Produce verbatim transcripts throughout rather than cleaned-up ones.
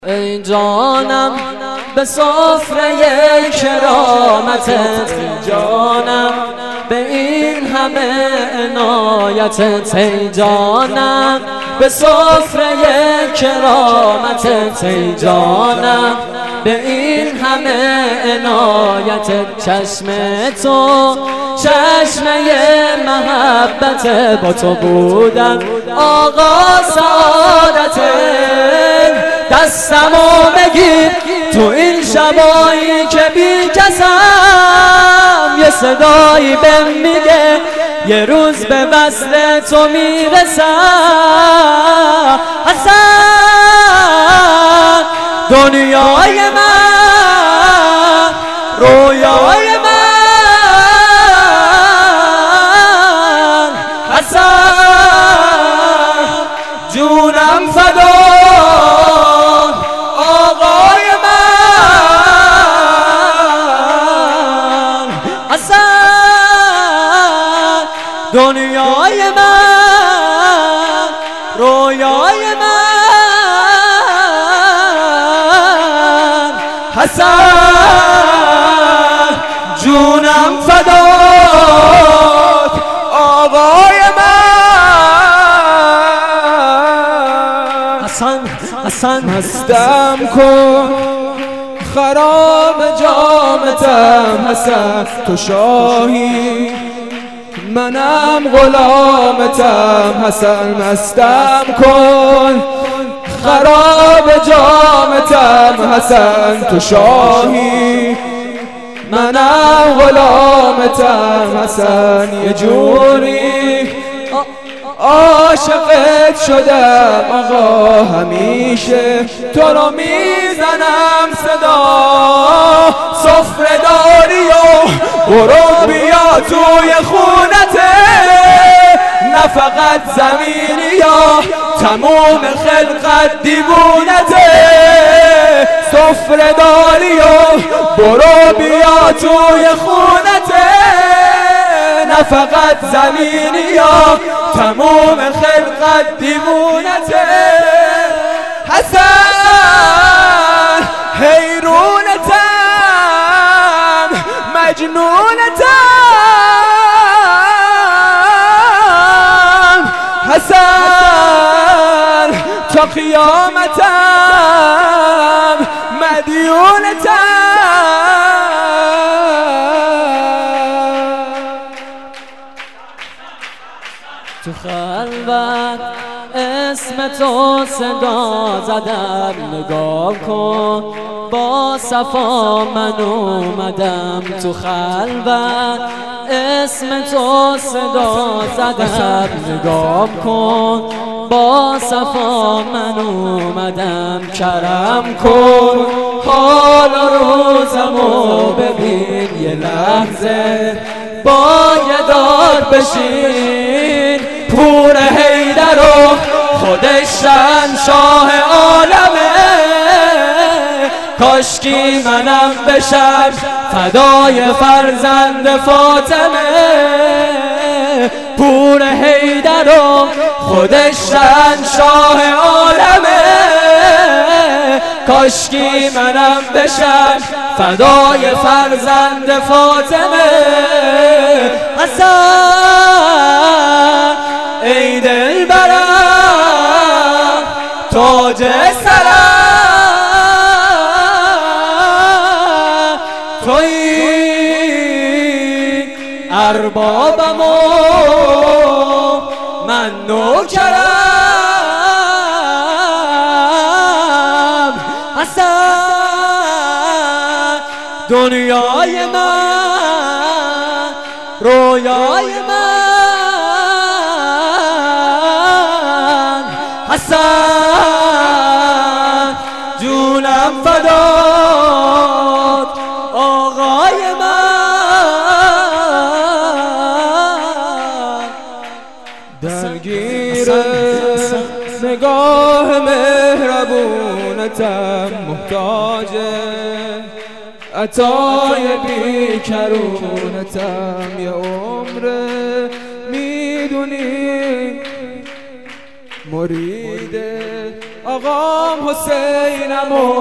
ای جانم به سفره کرامتت، جانم به این همه عنایتت، ای جانم به سفره کرامتت، ای جانم به این همه عنایتت. چشم تو چشمه محبت، با تو بودن آقا سعادته. دستمو بگیر تو این شبایی که بی کسم، یه صدایی بهم میگه یه روز به وصل تو میرسم. حسن دنیای من، رویای من، حسن جونم فدا دنیای من، رویای من، حسن جونم فدات آقای من. حسن حسن مستم کن خراب جامتم، حسن تو شاهی منم غلامتم. حسن مستم کن خراب جامتم، حسن تو شاهی منم غلامتم. حسن یه جوری عاشقت شدم آقا، همیشه تو رو میزنم صدا. سفره داری و برو بیا توی خونته، نه فقط زمینی یا تموم خلقت دیوونته. سفره داری و برو بیا توی خونته، نه فقط زمینی یا تموم خلقت دیوونته. حسن حیرونتم مجنونتم، حسن تا قیامتم مدیونتم. تو خلوت اسم تو صدا زدم، نگاه کن با صفا من اومدم. تو خلوت اسم تو صدا زدم، نگاه کن با صفا من اومدم. کرم کن حال روزمو ببین، یه لحظه با یه داد بشین. پور حیدر و خودش شاه عالمه، کاشکی منم بشم فدای فرزند فاطمه. پور حیدر و خودش شاه عالمه، کاشکی منم بشم فدای فرزند فاطمه. حسن ای دلبرم تاج سرم، تویی اربابم و من نوکرم. حسن دنیای من، رویای من، حسن جونم فدات آقای من. درگیر نگاه مهربونتم، محتاج عطای بیکرونتم. یه عمره میدونی مرید آقام حسینم و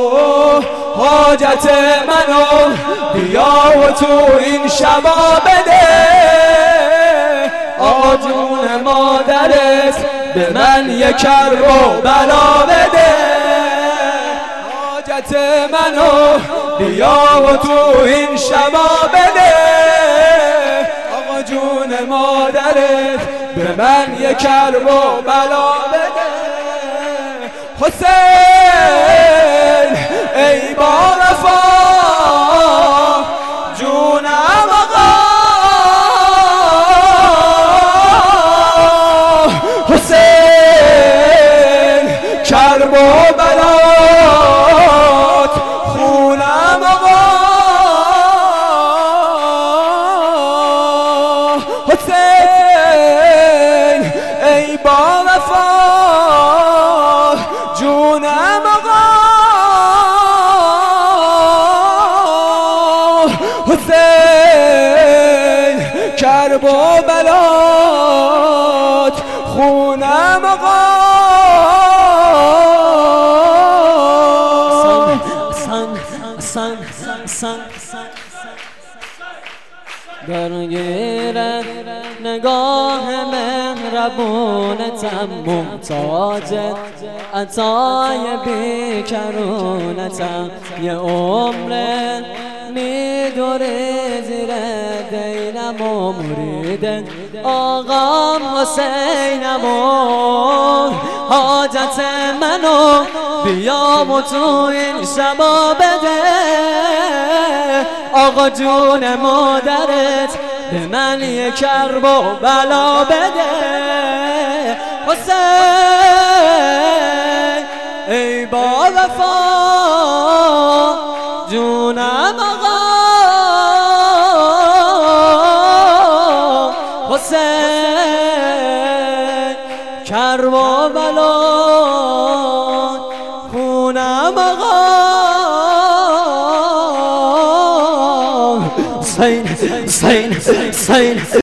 حاجت منو بیا و تو این شبا بده. آقا جون مادرت به من یک کرب و بلا بده. حاجت منو بیا و تو این شبا بده. آقا جون مادرت به من یک کرب و بلا بده. حسین ای با وفا جونم آقا. حسین کرب و بلات خونم آقا. حسین ای با وفا جونم آقا. حسین کرب و بلات خونم آقا. درگیر نگاه مهربونتم محتاج عطای بیکرونتم. یه عمر میدوری زیر دینم و مرید آقام حسینم و حاجت منو بیا و تو این شبا بده. آقا جون مادرت به من یک کرب و بلا بده. حسین ای با وفا جونم آقا. حسین کرب و بلا خونم آقا. حسین حسین حسین